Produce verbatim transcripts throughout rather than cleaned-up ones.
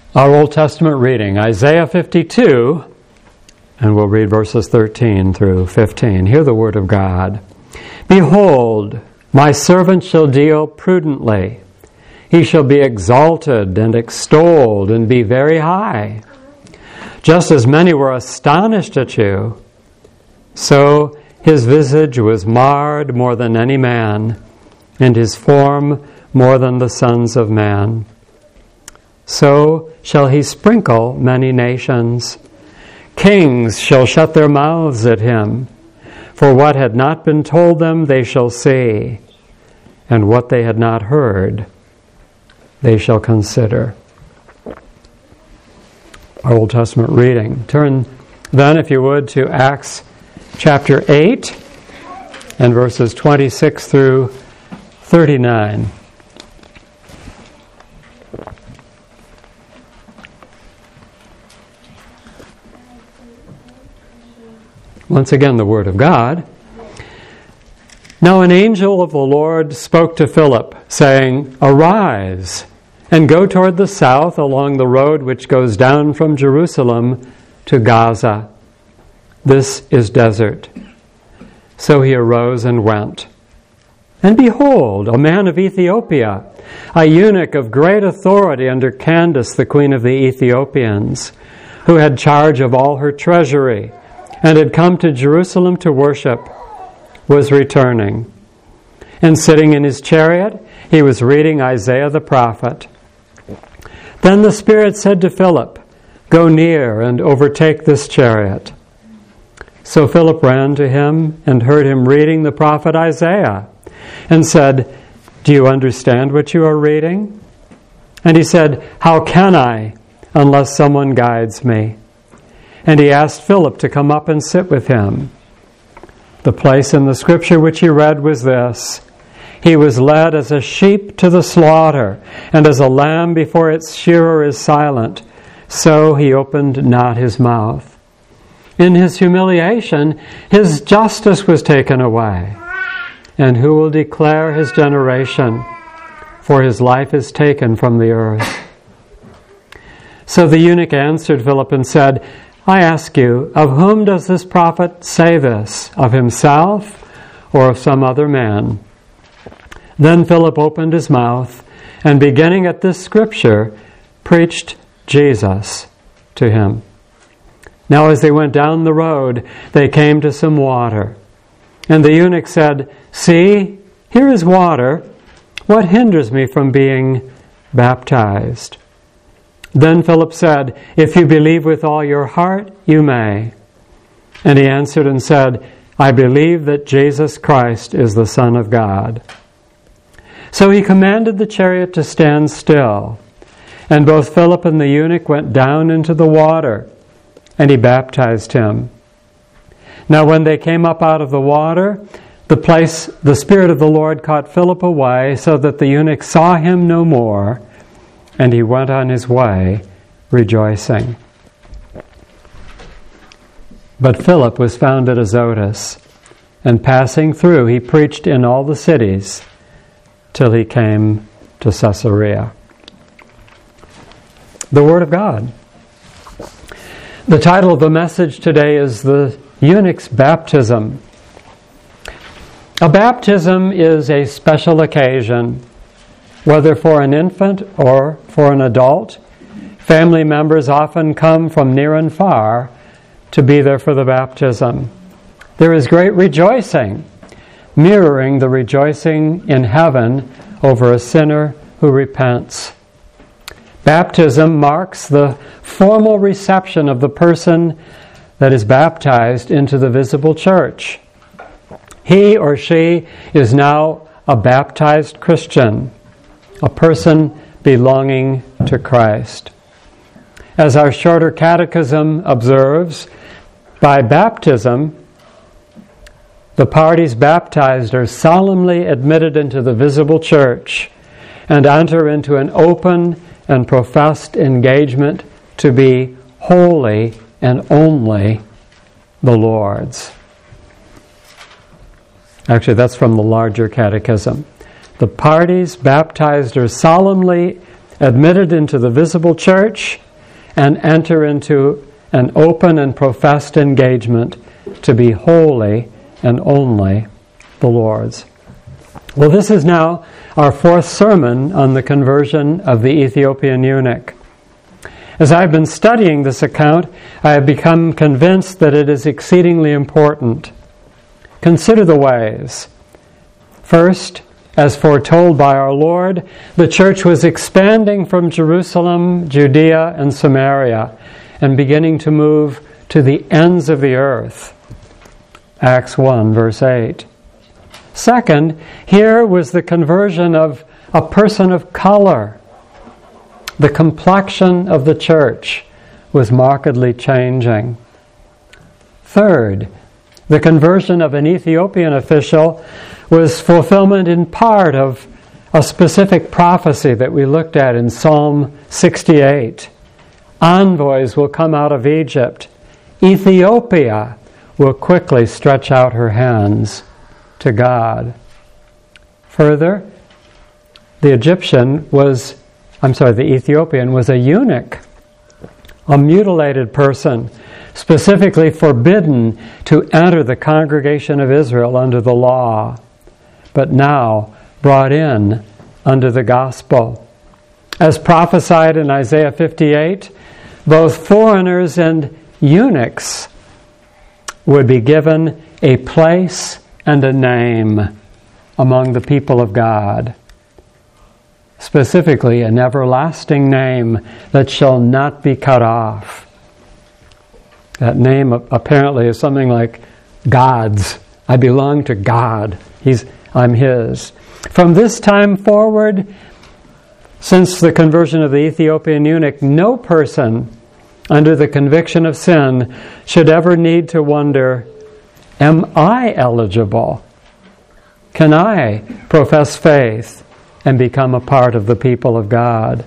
Our Old Testament reading, Isaiah fifty-two, and we'll read verses thirteen through fifteen. Hear the word of God. Behold, my servant shall deal prudently. He shall be exalted and extolled and be very high. Just as many were astonished at you, so his visage was marred more than any man, and his form more than the sons of man. So shall he sprinkle many nations. Kings shall shut their mouths at him. For what had not been told them they shall see, and what they had not heard they shall consider. Our Old Testament reading. Turn then, if you would, to Acts chapter eight and verses twenty-six through thirty-nine. Once again, the Word of God. Now an angel of the Lord spoke to Philip, saying, Arise, and go toward the south along the road which goes down from Jerusalem to Gaza. This is desert. So he arose and went. And behold, a man of Ethiopia, a eunuch of great authority under Candace, the queen of the Ethiopians, who had charge of all her treasury, and had come to Jerusalem to worship, was returning. And sitting in his chariot, he was reading Isaiah the prophet. Then the Spirit said to Philip, Go near and overtake this chariot. So Philip ran to him and heard him reading the prophet Isaiah, and said, Do you understand what you are reading? And he said, How can I, unless someone guides me? And he asked Philip to come up and sit with him. The place in the scripture which he read was this: He was led as a sheep to the slaughter, and as a lamb before its shearer is silent, so he opened not his mouth. In his humiliation, his justice was taken away. And who will declare his generation? For his life is taken from the earth. So the eunuch answered Philip and said, I ask you, of whom does this prophet say this? Of himself or of some other man? Then Philip opened his mouth, and beginning at this scripture, preached Jesus to him. Now as they went down the road, they came to some water. And the eunuch said, See, here is water. What hinders me from being baptized? Then Philip said, If you believe with all your heart, you may. And he answered and said, I believe that Jesus Christ is the Son of God. So he commanded the chariot to stand still. And both Philip and the eunuch went down into the water, and he baptized him. Now when they came up out of the water, the place, the Spirit of the Lord caught Philip away, so that the eunuch saw him no more, and he went on his way, rejoicing. But Philip was found at Azotus, and passing through, he preached in all the cities, till he came to Caesarea. The Word of God. The title of the message today is The Eunuch's Baptism. A baptism is a special occasion, whether for an infant or for an adult. Family members often come from near and far to be there for the baptism. There is great rejoicing, mirroring the rejoicing in heaven over a sinner who repents. Baptism marks the formal reception of the person that is baptized into the visible church. He or she is now a baptized Christian, a person belonging to Christ. As our shorter catechism observes, by baptism, the parties baptized are solemnly admitted into the visible church and enter into an open and professed engagement to be wholly and only the Lord's. Actually, that's from the larger catechism. The parties baptized are solemnly admitted into the visible church, and enter into an open and professed engagement to be wholly and only the Lord's. Well, this is now our fourth sermon on the conversion of the Ethiopian eunuch. As I've been studying this account, I have become convinced that it is exceedingly important. Consider the ways. First, as foretold by our Lord, the church was expanding from Jerusalem, Judea, and Samaria, and beginning to move to the ends of the earth. Acts one, verse eight. Second, here was the conversion of a person of color. The complexion of the church was markedly changing. Third, the conversion of an Ethiopian official was fulfillment in part of a specific prophecy that we looked at in Psalm sixty-eight. Envoys will come out of Egypt. Ethiopia will quickly stretch out her hands to God. Further, the Egyptian was, I'm sorry, the Ethiopian was a eunuch, a mutilated person, specifically forbidden to enter the congregation of Israel under the law, but now brought in under the gospel. As prophesied in Isaiah fifty-eight, both foreigners and eunuchs would be given a place and a name among the people of God. Specifically, an everlasting name that shall not be cut off. That name apparently is something like God's. I belong to God. He's, I'm His. From this time forward, since the conversion of the Ethiopian eunuch, no person under the conviction of sin should ever need to wonder, am I eligible? Can I profess faith and become a part of the people of God?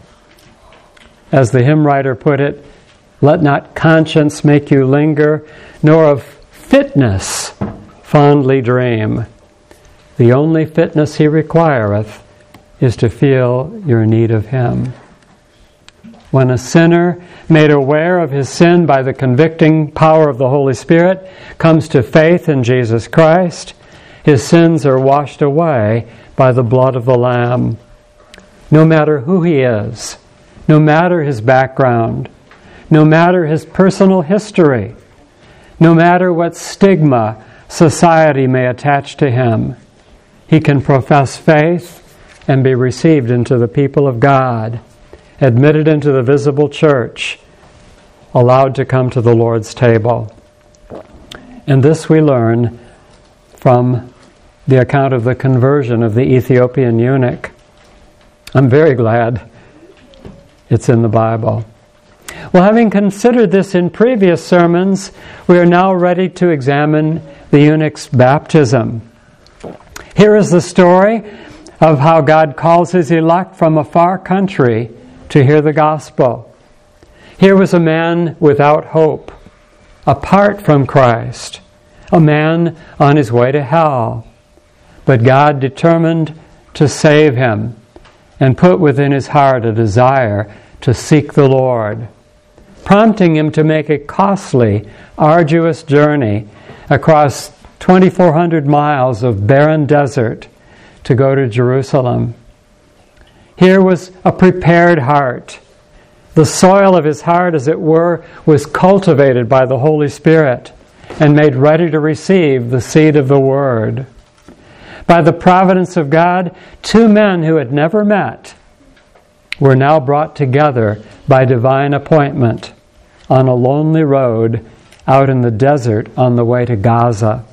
As the hymn writer put it, let not conscience make you linger, nor of fitness fondly dream. The only fitness He requireth is to feel your need of Him. When a sinner, made aware of his sin by the convicting power of the Holy Spirit, comes to faith in Jesus Christ, his sins are washed away by the blood of the Lamb. No matter who he is, no matter his background, no matter his personal history, no matter what stigma society may attach to him, he can profess faith and be received into the people of God, admitted into the visible church, allowed to come to the Lord's table. And this we learn from the account of the conversion of the Ethiopian eunuch. I'm very glad it's in the Bible. Well, having considered this in previous sermons, we are now ready to examine the eunuch's baptism. Here is the story of how God calls His elect from a far country to hear the gospel. Here was a man without hope, apart from Christ, a man on his way to hell. But God determined to save him and put within his heart a desire to seek the Lord, prompting him to make a costly, arduous journey across twenty-four hundred miles of barren desert to go to Jerusalem. Here was a prepared heart. The soil of his heart, as it were, was cultivated by the Holy Spirit and made ready to receive the seed of the Word. By the providence of God, two men who had never met were now brought together by divine appointment on a lonely road out in the desert on the way to Gaza.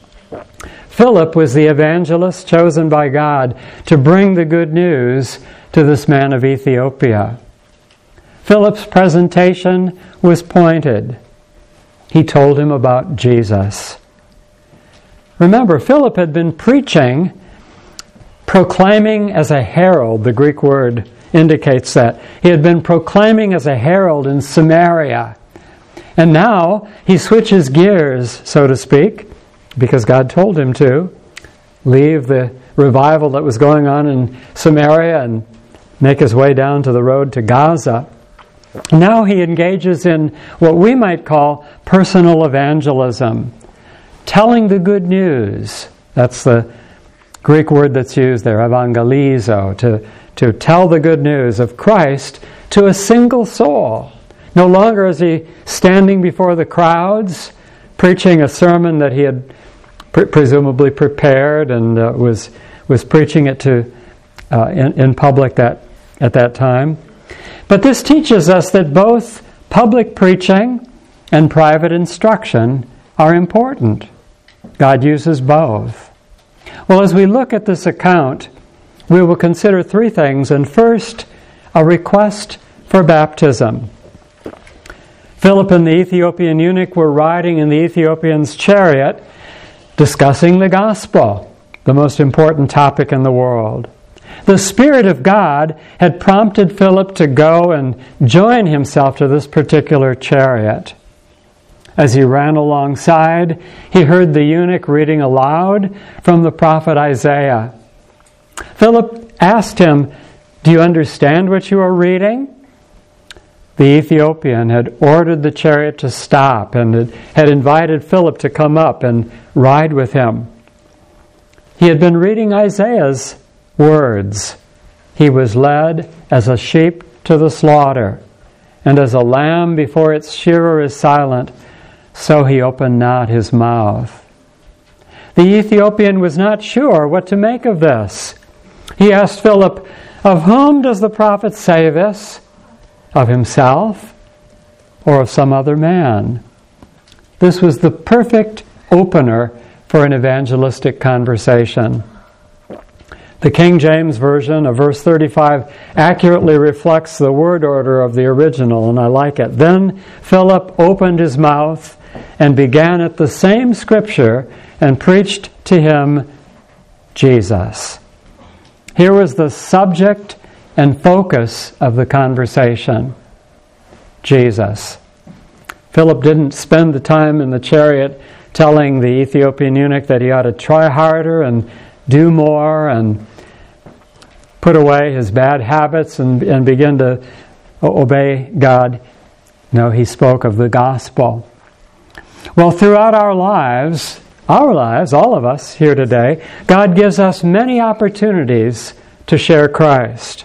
Philip was the evangelist chosen by God to bring the good news to this man of Ethiopia. Philip's presentation was pointed. He told him about Jesus. Remember, Philip had been preaching, proclaiming as a herald. The Greek word indicates that. He had been proclaiming as a herald in Samaria. And now he switches gears, so to speak, because God told him to leave the revival that was going on in Samaria and make his way down to the road to Gaza. Now he engages in what we might call personal evangelism, telling the good news. That's the Greek word that's used there, evangelizo, to, to tell the good news of Christ to a single soul. No longer is he standing before the crowds, preaching a sermon that he had pre- presumably prepared and uh, was was preaching it to uh, in, in public that at that time. But this teaches us that both public preaching and private instruction are important. God uses both. Well, as we look at this account, we will consider three things. And first, a request for baptism. Philip and the Ethiopian eunuch were riding in the Ethiopian's chariot, discussing the gospel, the most important topic in the world. The Spirit of God had prompted Philip to go and join himself to this particular chariot. As he ran alongside, he heard the eunuch reading aloud from the prophet Isaiah. Philip asked him, "Do you understand what you are reading?" The Ethiopian had ordered the chariot to stop and had invited Philip to come up and ride with him. He had been reading Isaiah's words. He was led as a sheep to the slaughter, and as a lamb before its shearer is silent, so he opened not his mouth. The Ethiopian was not sure what to make of this. He asked Philip, "Of whom does the prophet say this? Of himself or of some other man?" This was the perfect opener for an evangelistic conversation. The King James Version of verse thirty-five accurately reflects the word order of the original, and I like it. "Then Philip opened his mouth and began at the same scripture and preached to him Jesus." Here was the subject and focus of the conversation. Jesus. Philip didn't spend the time in the chariot telling the Ethiopian eunuch that he ought to try harder and do more and put away his bad habits and, and begin to obey God. No, he spoke of the gospel. Well, throughout our lives, our lives, all of us here today, God gives us many opportunities to share Christ.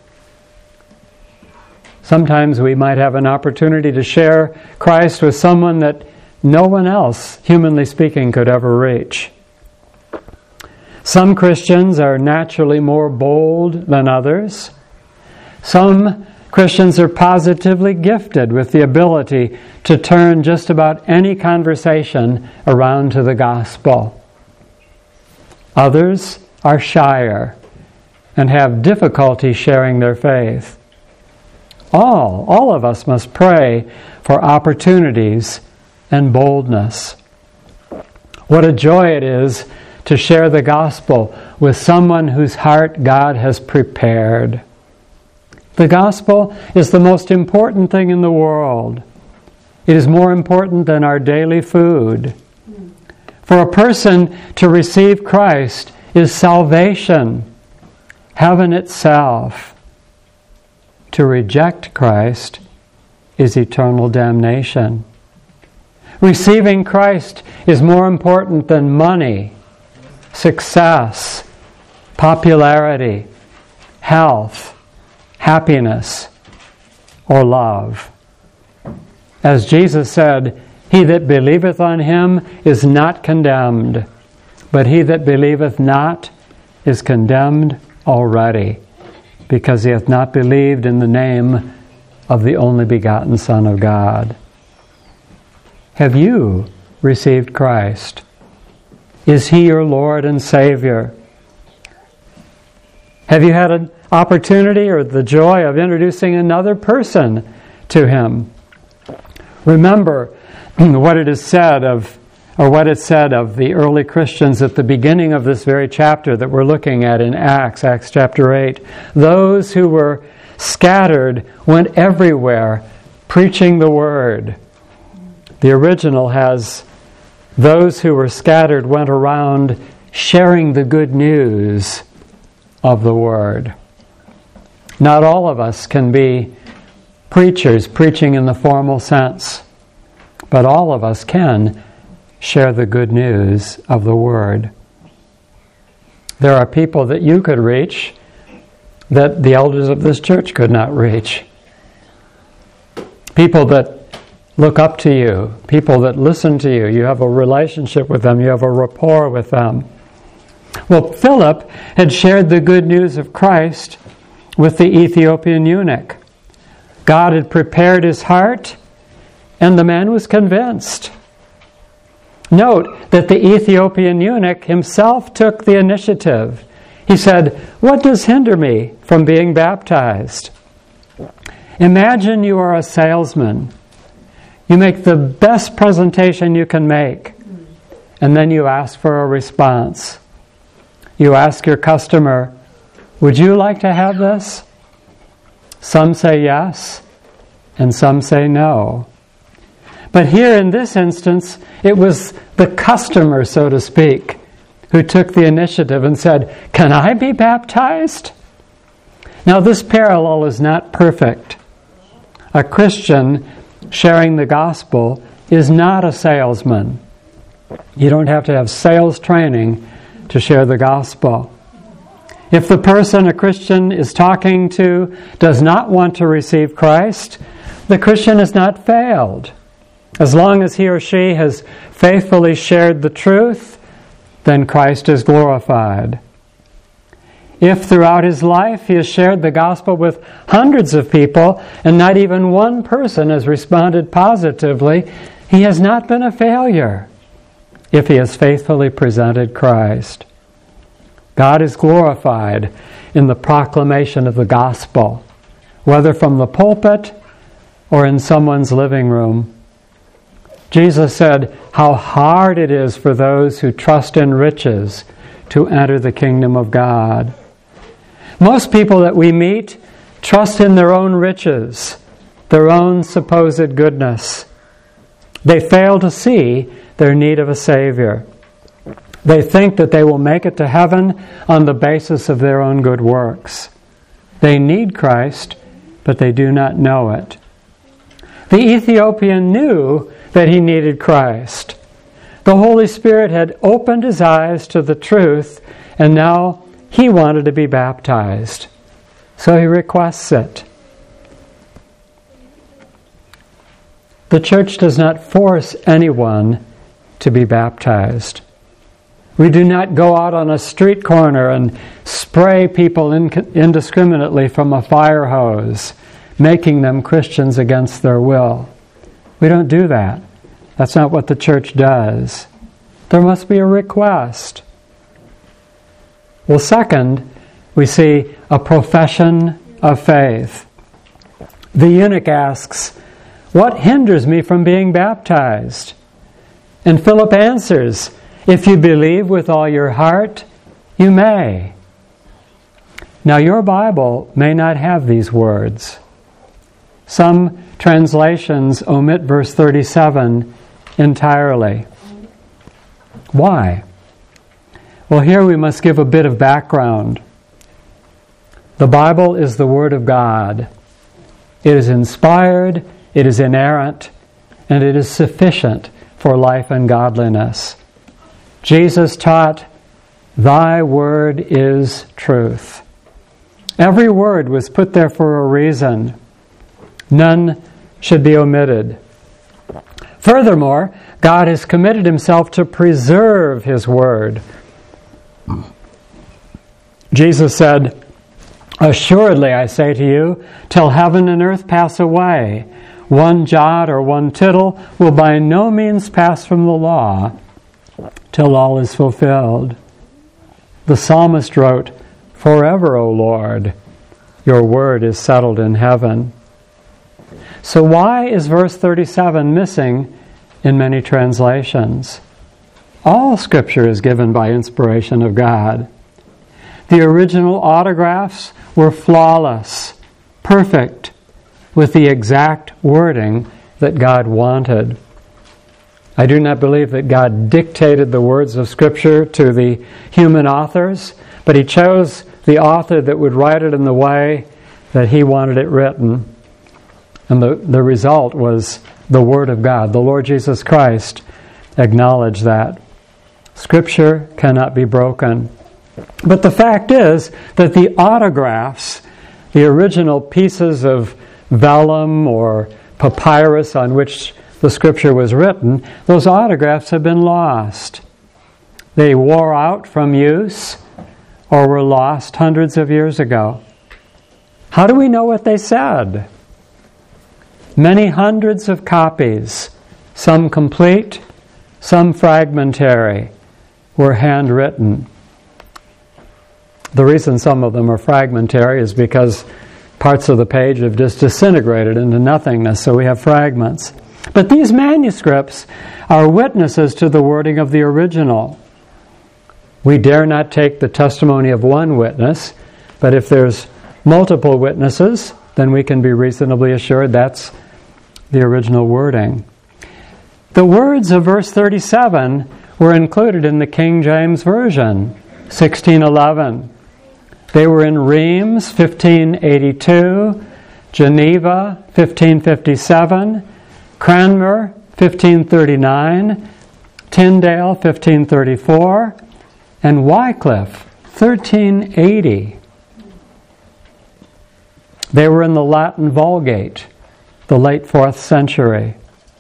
Sometimes we might have an opportunity to share Christ with someone that no one else, humanly speaking, could ever reach. Some Christians are naturally more bold than others. Some Christians are positively gifted with the ability to turn just about any conversation around to the gospel. Others are shyer and have difficulty sharing their faith. All, all of us must pray for opportunities and boldness. What a joy it is to share the gospel with someone whose heart God has prepared. The gospel is the most important thing in the world. It is more important than our daily food. For a person to receive Christ is salvation, heaven itself. To reject Christ is eternal damnation. Receiving Christ is more important than money, success, popularity, health, happiness, or love. As Jesus said, "He that believeth on him is not condemned, but he that believeth not is condemned already, because he hath not believed in the name of the only begotten Son of God." Have you received Christ? Is he your Lord and Savior? Have you had an opportunity or the joy of introducing another person to him? Remember what it is said of, or what it said of the early Christians at the beginning of this very chapter that we're looking at in Acts, Acts chapter eight. Those who were scattered went everywhere preaching the word. The original has, those who were scattered went around sharing the good news of the word. Not all of us can be preachers, preaching in the formal sense, but all of us can share the good news of the Word. There are people that you could reach that the elders of this church could not reach. People that look up to you, people that listen to you. You have a relationship with them, you have a rapport with them. Well, Philip had shared the good news of Christ with the Ethiopian eunuch. God had prepared his heart, and the man was convinced. Note that the Ethiopian eunuch himself took the initiative. He said, "What does hinder me from being baptized?" Imagine you are a salesman. You make the best presentation you can make, and then you ask for a response. You ask your customer, "Would you like to have this?" Some say yes, and some say no. But here in this instance, it was the customer, so to speak, who took the initiative and said, "Can I be baptized?" Now this parallel is not perfect. A Christian sharing the gospel is not a salesman. You don't have to have sales training to share the gospel. If the person a Christian is talking to does not want to receive Christ, the Christian has not failed. As long as he or she has faithfully shared the truth, then Christ is glorified. If throughout his life he has shared the gospel with hundreds of people and not even one person has responded positively, he has not been a failure if he has faithfully presented Christ. God is glorified in the proclamation of the gospel, whether from the pulpit or in someone's living room. Jesus said how hard it is for those who trust in riches to enter the kingdom of God. Most people that we meet trust in their own riches, their own supposed goodness. They fail to see their need of a Savior. They think that they will make it to heaven on the basis of their own good works. They need Christ, but they do not know it. The Ethiopian knew that he needed Christ. The Holy Spirit had opened his eyes to the truth, and now he wanted to be baptized. So he requests it. The church does not force anyone to be baptized. We do not go out on a street corner and spray people indiscriminately from a fire hose, making them Christians against their will. We don't do that. That's not what the church does. There must be a request. Well, second, we see a profession of faith. The eunuch asks, "What hinders me from being baptized?" And Philip answers, "If you believe with all your heart, you may." Now, your Bible may not have these words. Some translations omit verse thirty-seven entirely. Why? Well, here we must give a bit of background. The Bible is the Word of God. It is inspired, it is inerrant, and it is sufficient for life and godliness. Jesus taught, "Thy word is truth." Every word was put there for a reason. None should be omitted. Furthermore, God has committed himself to preserve his word. Jesus said, "Assuredly, I say to you, till heaven and earth pass away, one jot or one tittle will by no means pass from the law till all is fulfilled." The psalmist wrote, "Forever, O Lord, your word is settled in heaven." So why is verse thirty-seven missing in many translations? All Scripture is given by inspiration of God. The original autographs were flawless, perfect, with the exact wording that God wanted. I do not believe that God dictated the words of Scripture to the human authors, but he chose the author that would write it in the way that he wanted it written. And the, the result was the Word of God. The Lord Jesus Christ acknowledged that. Scripture cannot be broken. But the fact is that the autographs, the original pieces of vellum or papyrus on which the Scripture was written, those autographs have been lost. They wore out from use or were lost hundreds of years ago. How do we know what they said? Many hundreds of copies, some complete, some fragmentary, were handwritten. The reason some of them are fragmentary is because parts of the page have just disintegrated into nothingness, so we have fragments. But these manuscripts are witnesses to the wording of the original. We dare not take the testimony of one witness, but if there's multiple witnesses, then we can be reasonably assured that's the original wording. The words of verse thirty-seven were included in the King James Version, sixteen eleven. They were in Reims, fifteen eighty-two, Geneva, fifteen fifty-seven, Cranmer, fifteen thirty-nine, Tyndale, fifteen thirty-four, and Wycliffe, thirteen eighty. They were in the Latin Vulgate, the late fourth century.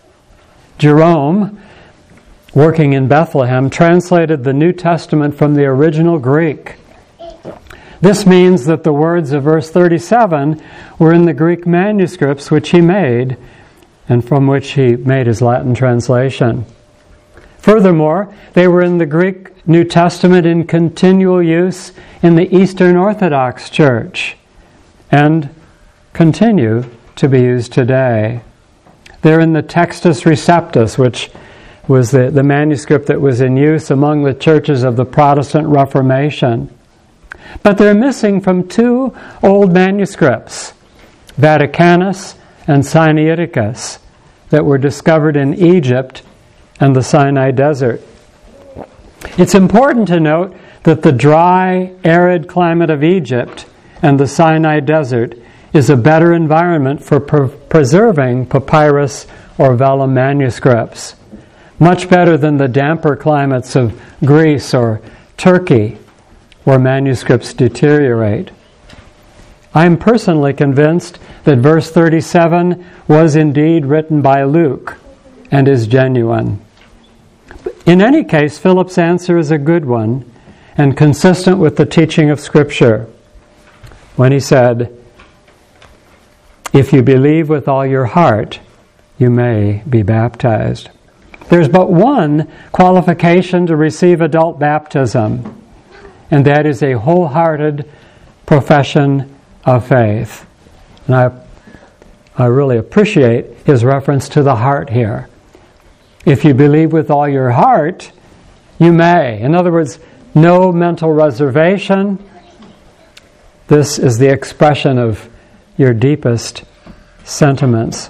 Jerome, working in Bethlehem, translated the New Testament from the original Greek. This means that the words of verse thirty-seven were in the Greek manuscripts which he made and from which he made his Latin translation. Furthermore, they were in the Greek New Testament in continual use in the Eastern Orthodox Church and continue to be used today. They're in the Textus Receptus, which was the, the manuscript that was in use among the churches of the Protestant Reformation. But they're missing from two old manuscripts, Vaticanus and Sinaiticus, that were discovered in Egypt and the Sinai Desert. It's important to note that the dry, arid climate of Egypt and the Sinai Desert is a better environment for pre- preserving papyrus or vellum manuscripts, much better than the damper climates of Greece or Turkey, where manuscripts deteriorate. I am personally convinced that verse thirty-seven was indeed written by Luke and is genuine. In any case, Philip's answer is a good one and consistent with the teaching of Scripture when he said, "If you believe with all your heart, you may be baptized." There's but one qualification to receive adult baptism, and that is a wholehearted profession of faith. And I, I really appreciate his reference to the heart here. If you believe with all your heart, you may. In other words, no mental reservation. This is the expression of your deepest sentiments.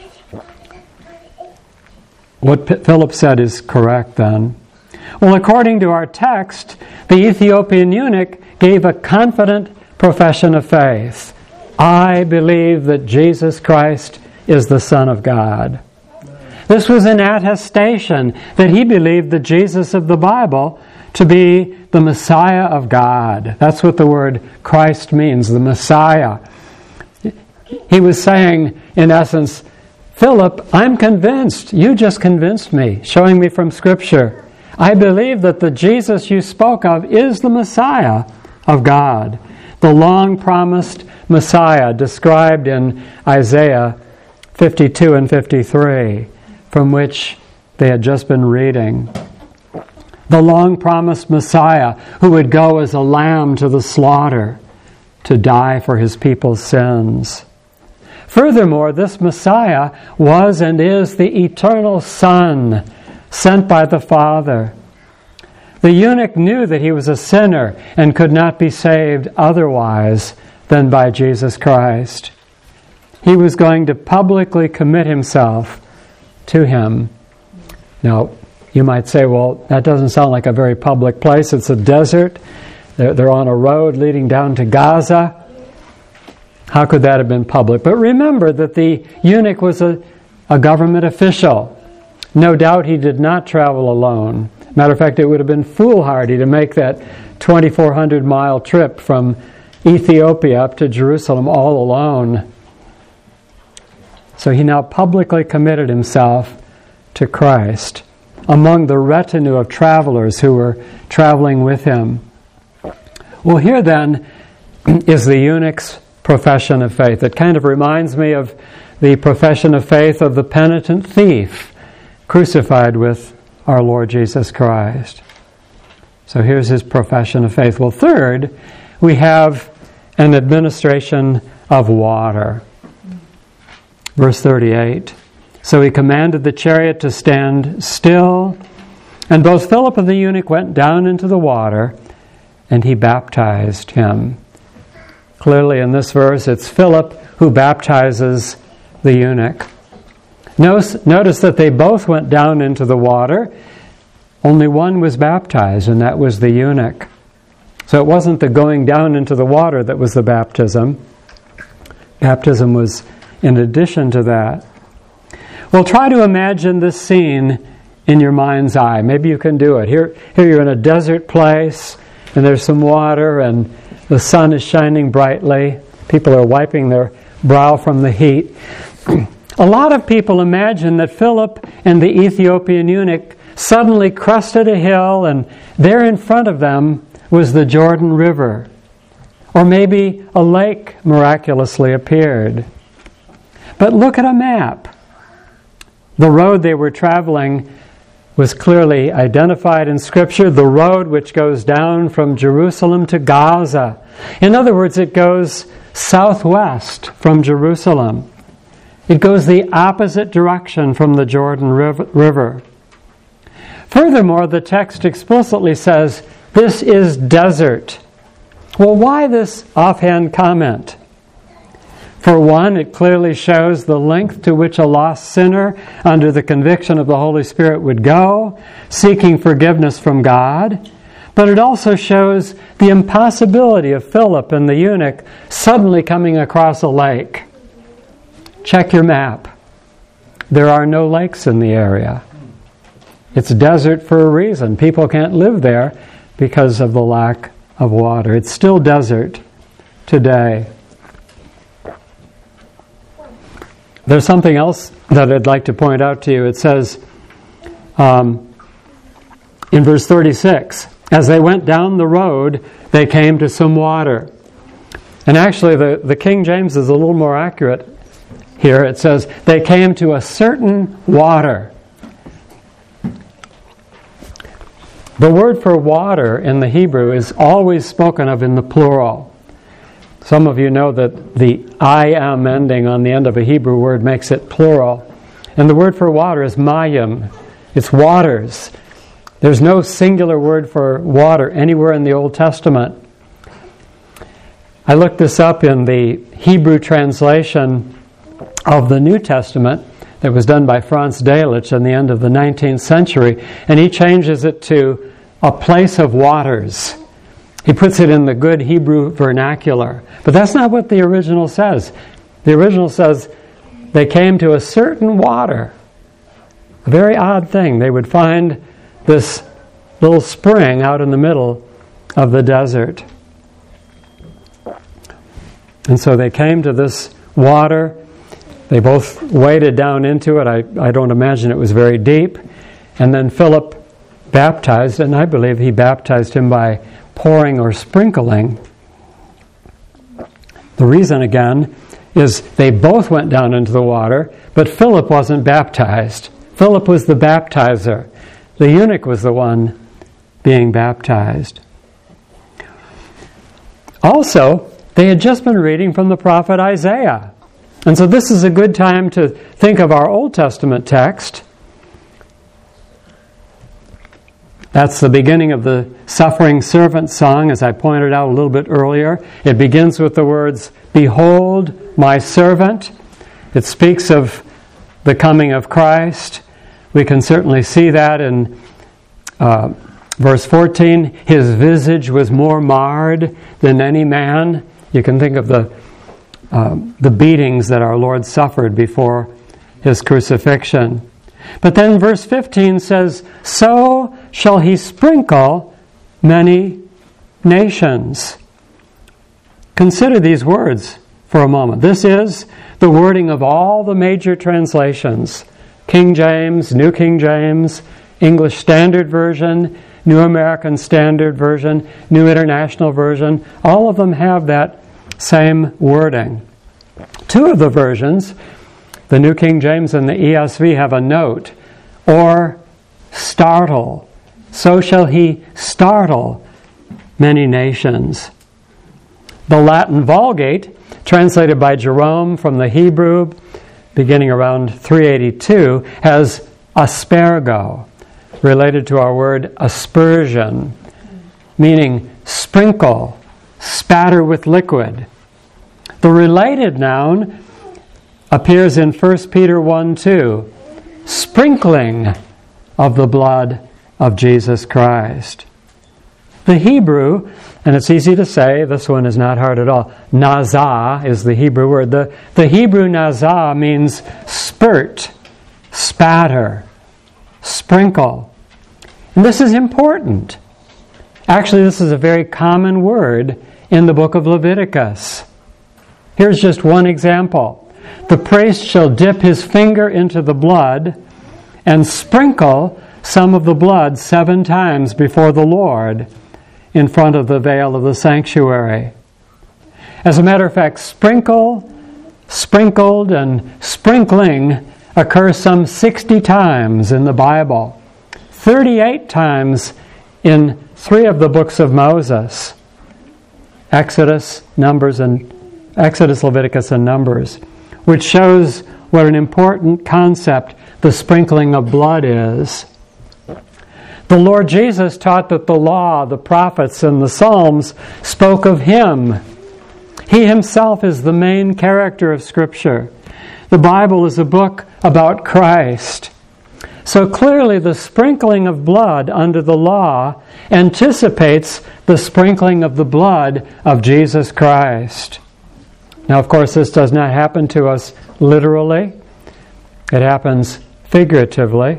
What P- Philip said is correct then. Well, according to our text, the Ethiopian eunuch gave a confident profession of faith. I believe that Jesus Christ is the Son of God. This was an attestation that he believed the Jesus of the Bible to be the Messiah of God. That's what the word Christ means, the Messiah. He was saying, in essence, Philip, I'm convinced. You just convinced me, showing me from Scripture. I believe that the Jesus you spoke of is the Messiah of God, the long-promised Messiah described in Isaiah fifty-two and fifty-three, from which they had just been reading. The long-promised Messiah who would go as a lamb to the slaughter to die for his people's sins. Furthermore, this Messiah was and is the eternal Son sent by the Father. The eunuch knew that he was a sinner and could not be saved otherwise than by Jesus Christ. He was going to publicly commit himself to him. Now, you might say, well, that doesn't sound like a very public place. It's a desert. They're, they're on a road leading down to Gaza. How could that have been public? But remember that the eunuch was a, a government official. No doubt he did not travel alone. Matter of fact, it would have been foolhardy to make that twenty-four hundred mile trip from Ethiopia up to Jerusalem all alone. So he now publicly committed himself to Christ among the retinue of travelers who were traveling with him. Well, here then is the eunuch's profession of faith. It kind of reminds me of the profession of faith of the penitent thief crucified with our Lord Jesus Christ. So here's his profession of faith. Well, third, we have an administration of water. Verse thirty-eight. So he commanded the chariot to stand still, and both Philip and the eunuch went down into the water, and he baptized him. Clearly in this verse, it's Philip who baptizes the eunuch. Notice, notice that they both went down into the water. Only one was baptized, and that was the eunuch. So it wasn't the going down into the water that was the baptism. Baptism was in addition to that. Well, try to imagine this scene in your mind's eye. Maybe you can do it. Here, here you're in a desert place, and there's some water, and the sun is shining brightly. People are wiping their brow from the heat. A lot of people imagine that Philip and the Ethiopian eunuch suddenly crested a hill, and there in front of them was the Jordan River. Or maybe a lake miraculously appeared. But look at a map. The road they were traveling was clearly identified in Scripture, the road which goes down from Jerusalem to Gaza. In other words, it goes southwest from Jerusalem. It goes the opposite direction from the Jordan River. Furthermore, the text explicitly says, this is desert. Well, why this offhand comment? For one, it clearly shows the length to which a lost sinner under the conviction of the Holy Spirit would go, seeking forgiveness from God. But it also shows the impossibility of Philip and the eunuch suddenly coming across a lake. Check your map. There are no lakes in the area. It's desert for a reason. People can't live there because of the lack of water. It's still desert today. There's something else that I'd like to point out to you. It says um, in verse thirty-six, as they went down the road, they came to some water. And actually, the, the King James is a little more accurate here. It says, they came to a certain water. The word for water in the Hebrew is always spoken of in the plural. Some of you know that the I am ending on the end of a Hebrew word makes it plural. And the word for water is mayim. It's waters. There's no singular word for water anywhere in the Old Testament. I looked this up in the Hebrew translation of the New Testament that was done by Franz Delitzsch in the end of the nineteenth century, and he changes it to a place of waters. He puts it in the good Hebrew vernacular. But that's not what the original says. The original says, they came to a certain water. A very odd thing. They would find this little spring out in the middle of the desert. And so they came to this water. They both waded down into it. I, I don't imagine it was very deep. And then Philip baptized, and I believe he baptized him by pouring or sprinkling. The reason, again, is they both went down into the water, but Philip wasn't baptized. Philip was the baptizer. The eunuch was the one being baptized. Also, they had just been reading from the prophet Isaiah. And so this is a good time to think of our Old Testament text. That's the beginning of the suffering servant song, as I pointed out a little bit earlier. It begins with the words, "Behold, my servant." It speaks of the coming of Christ. We can certainly see that in uh, verse fourteen. His visage was more marred than any man. You can think of the uh, the beatings that our Lord suffered before his crucifixion. But then verse fifteen says, "So shall he sprinkle many nations." Consider these words for a moment. This is the wording of all the major translations. King James, New King James, English Standard Version, New American Standard Version, New International Version. All of them have that same wording. Two of the versions, the New King James and the E S V, have a note, or startle. So shall he startle many nations. The Latin Vulgate, translated by Jerome from the Hebrew, beginning around three eighty-two, has aspergo, related to our word aspersion, meaning sprinkle, spatter with liquid. The related noun appears in First Peter one two, sprinkling of the blood of Jesus Christ. The Hebrew, and it's easy to say, this one is not hard at all, nazah is the Hebrew word. The, the Hebrew nazah means spurt, spatter, sprinkle. And this is important. Actually, this is a very common word in the book of Leviticus. Here's just one example. The priest shall dip his finger into the blood and sprinkle some of the blood seven times before the Lord in front of the veil of the sanctuary. As a matter of fact, sprinkle, sprinkled, and sprinkling occur some sixty times in the Bible. thirty-eight times in three of the books of Moses. Exodus, Numbers, and Exodus, Leviticus, and Numbers, which shows what an important concept the sprinkling of blood is. The Lord Jesus taught that the law, the prophets, and the Psalms spoke of Him. He Himself is the main character of Scripture. The Bible is a book about Christ. So clearly the sprinkling of blood under the law anticipates the sprinkling of the blood of Jesus Christ. Now, of course, this does not happen to us literally. It happens figuratively.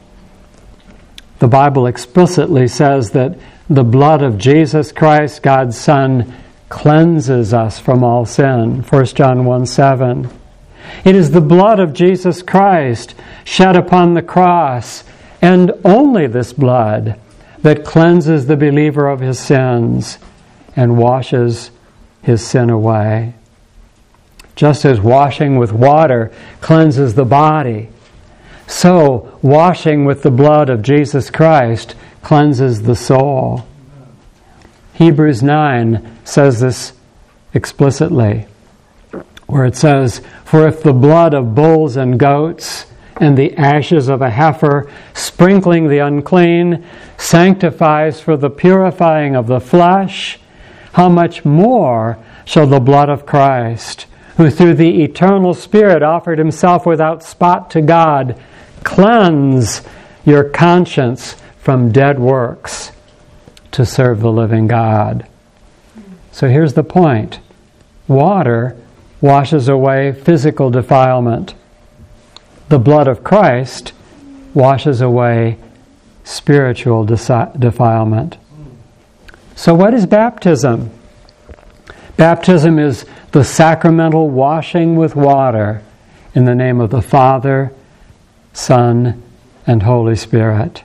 The Bible explicitly says that the blood of Jesus Christ, God's Son, cleanses us from all sin. First John one seven. It is the blood of Jesus Christ shed upon the cross, and only this blood, that cleanses the believer of his sins and washes his sin away. Just as washing with water cleanses the body, so washing with the blood of Jesus Christ cleanses the soul. Hebrews nine says this explicitly, where it says, "For if the blood of bulls and goats and the ashes of a heifer, sprinkling the unclean, sanctifies for the purifying of the flesh, how much more shall the blood of Christ, who through the eternal Spirit offered Himself without spot to God, cleanse your conscience from dead works to serve the living God." So here's the point. Water washes away physical defilement. The blood of Christ washes away spiritual defilement. So what is baptism? Baptism is the sacramental washing with water in the name of the Father, Son, and Holy Spirit.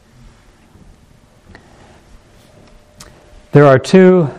There are two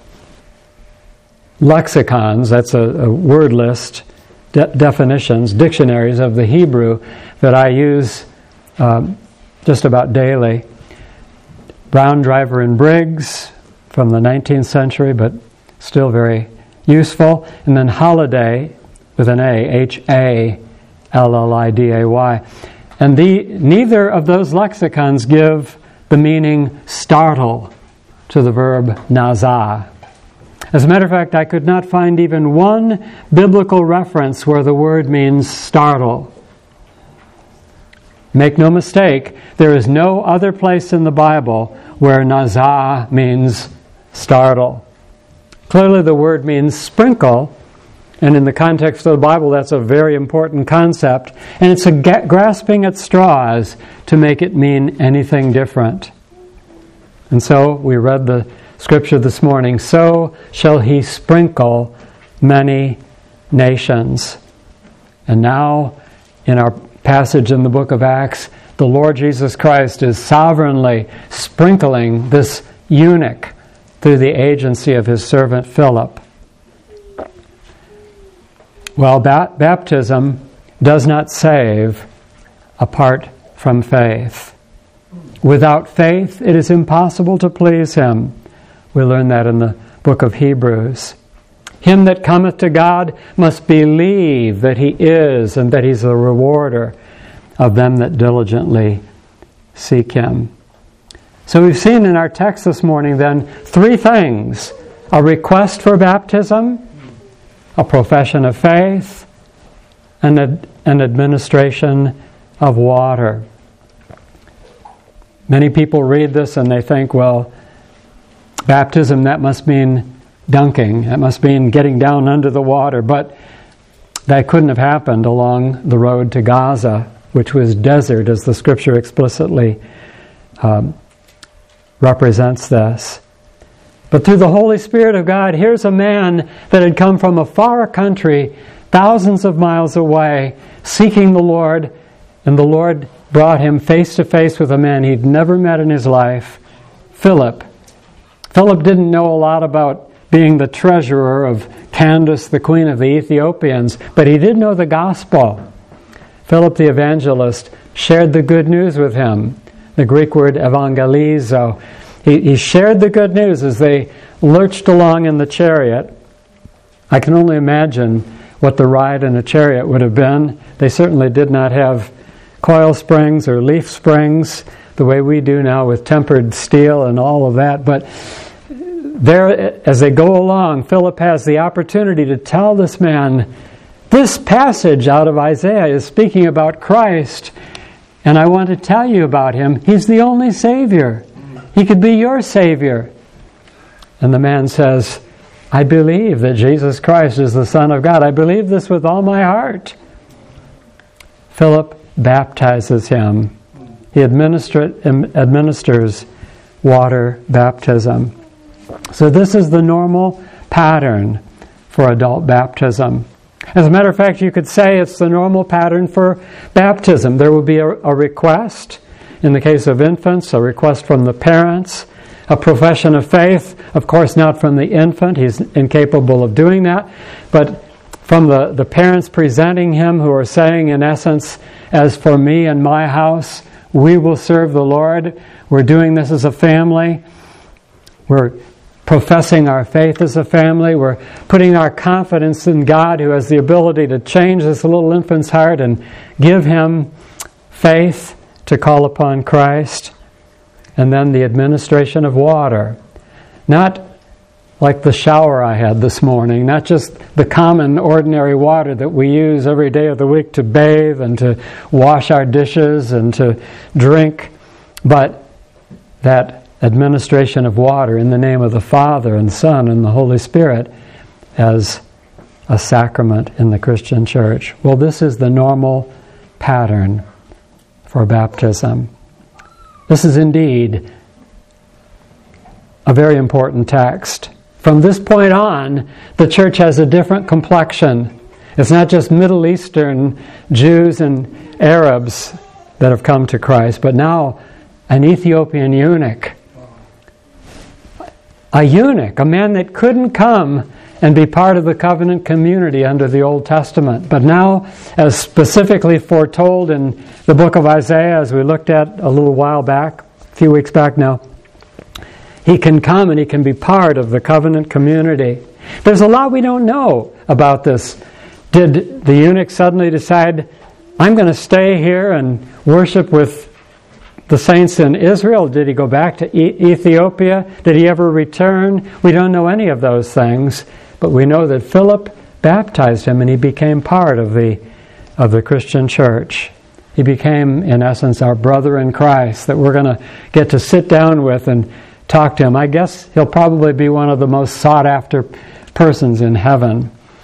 lexicons, that's a, a word list, de- definitions, dictionaries of the Hebrew that I use um, just about daily. Brown, Driver, and Briggs from the nineteenth century, but still very useful. And then Holiday with an A, H A L L I D A Y. And the, neither of those lexicons give the meaning startle to the verb nazah. As a matter of fact, I could not find even one biblical reference where the word means startle. Make no mistake, there is no other place in the Bible where nazah means startle. Clearly the word means sprinkle, And in the context of the Bible, that's a very important concept. And it's a ga- grasping at straws to make it mean anything different. And so we read the scripture this morning, so shall he sprinkle many nations. And now, in our passage in the book of Acts, the Lord Jesus Christ is sovereignly sprinkling this eunuch through the agency of his servant Philip. Well, ba- baptism does not save apart from faith. Without faith, it is impossible to please him. We learn that in the book of Hebrews. Him that cometh to God must believe that he is, and that he's the rewarder of them that diligently seek him. So we've seen in our text this morning then three things: a request for baptism, a profession of faith, and ad- an administration of water. Many people read this and they think, well, baptism, that must mean dunking. That must mean getting down under the water. But that couldn't have happened along the road to Gaza, which was desert, as the scripture explicitly um, represents this. But through the Holy Spirit of God, here's a man that had come from a far country, thousands of miles away, seeking the Lord, and the Lord brought him face to face with a man he'd never met in his life, Philip. Philip didn't know a lot about being the treasurer of Candace, the queen of the Ethiopians, but he did know the gospel. Philip the evangelist shared the good news with him, the Greek word evangelizo. He, he shared the good news as they lurched along in the chariot. I can only imagine what the ride in a chariot would have been. They certainly did not have coil springs or leaf springs the way we do now with tempered steel and all of that. But there, as they go along, Philip has the opportunity to tell this man, this passage out of Isaiah is speaking about Christ, and I want to tell you about him. He's the only Savior. He could be your Savior. And the man says, I believe that Jesus Christ is the Son of God. I believe this with all my heart. Philip baptizes him. He administer, administers water baptism. So this is the normal pattern for adult baptism. As a matter of fact, you could say it's the normal pattern for baptism. There will be a, a request. In the case of infants, a request from the parents, a profession of faith, of course not from the infant, he's incapable of doing that, but from the, the parents presenting him, who are saying in essence, as for me and my house, we will serve the Lord. We're doing this as a family. We're professing our faith as a family. We're putting our confidence in God, who has the ability to change this little infant's heart and give him faith to call upon Christ. And then the administration of water. Not like the shower I had this morning, not just the common, ordinary water that we use every day of the week to bathe and to wash our dishes and to drink, but that administration of water in the name of the Father and Son and the Holy Spirit as a sacrament in the Christian church. Well, this is the normal pattern for baptism. This is indeed a very important text. From this point on, the church has a different complexion. It's not just Middle Eastern Jews and Arabs that have come to Christ, but now an Ethiopian eunuch. A eunuch, a man that couldn't come and be part of the covenant community under the Old Testament. But now, as specifically foretold in the book of Isaiah, as we looked at a little while back, a few weeks back now, he can come and he can be part of the covenant community. There's a lot we don't know about this. Did the eunuch suddenly decide, I'm going to stay here and worship with the saints in Israel? Did he go back to e- Ethiopia? Did he ever return? We don't know any of those things, but we know that Philip baptized him and he became part of the of the Christian church. He became, in essence, our brother in Christ that we're going to get to sit down with and talk to him. I guess he'll probably be one of the most sought after persons in heaven.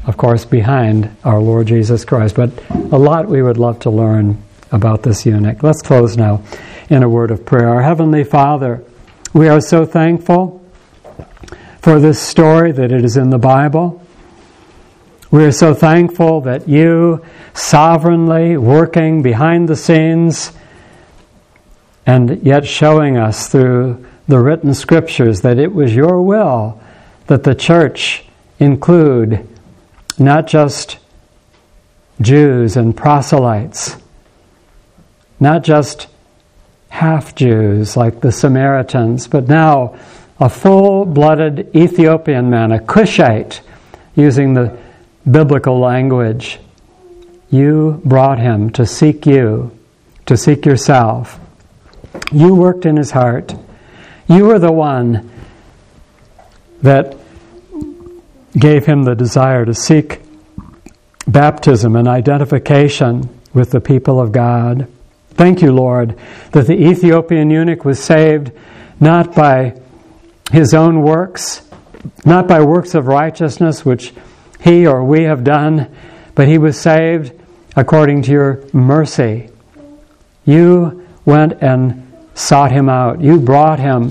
of course, behind our Lord Jesus Christ. But a lot we would love to learn about this eunuch. Let's close now in a word of prayer. Our Heavenly Father, we are so thankful for this story that it is in the Bible. We are so thankful that you, sovereignly working behind the scenes and yet showing us through the written scriptures that it was your will that the church include not just Jews and proselytes, not just half-Jews like the Samaritans, but now a full-blooded Ethiopian man, a Cushite, using the biblical language. You brought him to seek you, to seek yourself. You worked in his heart. You were the one that gave him the desire to seek baptism and identification with the people of God. Thank you, Lord, that the Ethiopian eunuch was saved not by his own works, not by works of righteousness which he or we have done, but he was saved according to your mercy. You went and sought him out. You brought him.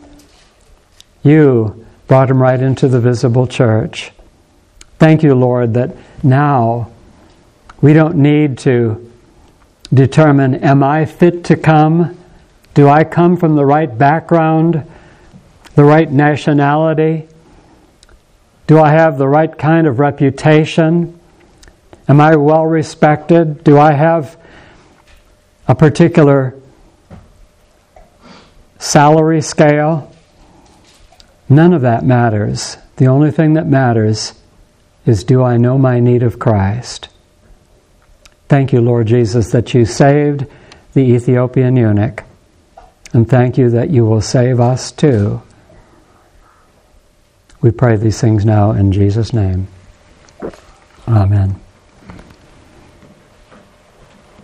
You brought him right into the visible church. Thank you, Lord, that now we don't need to determine, am I fit to come? Do I come from the right background, the right nationality? Do I have the right kind of reputation? Am I well respected? Do I have a particular salary scale? None of that matters. The only thing that matters is, do I know my need of Christ? Thank you, Lord Jesus, that you saved the Ethiopian eunuch. And thank you that you will save us too. We pray these things now in Jesus' name. Amen.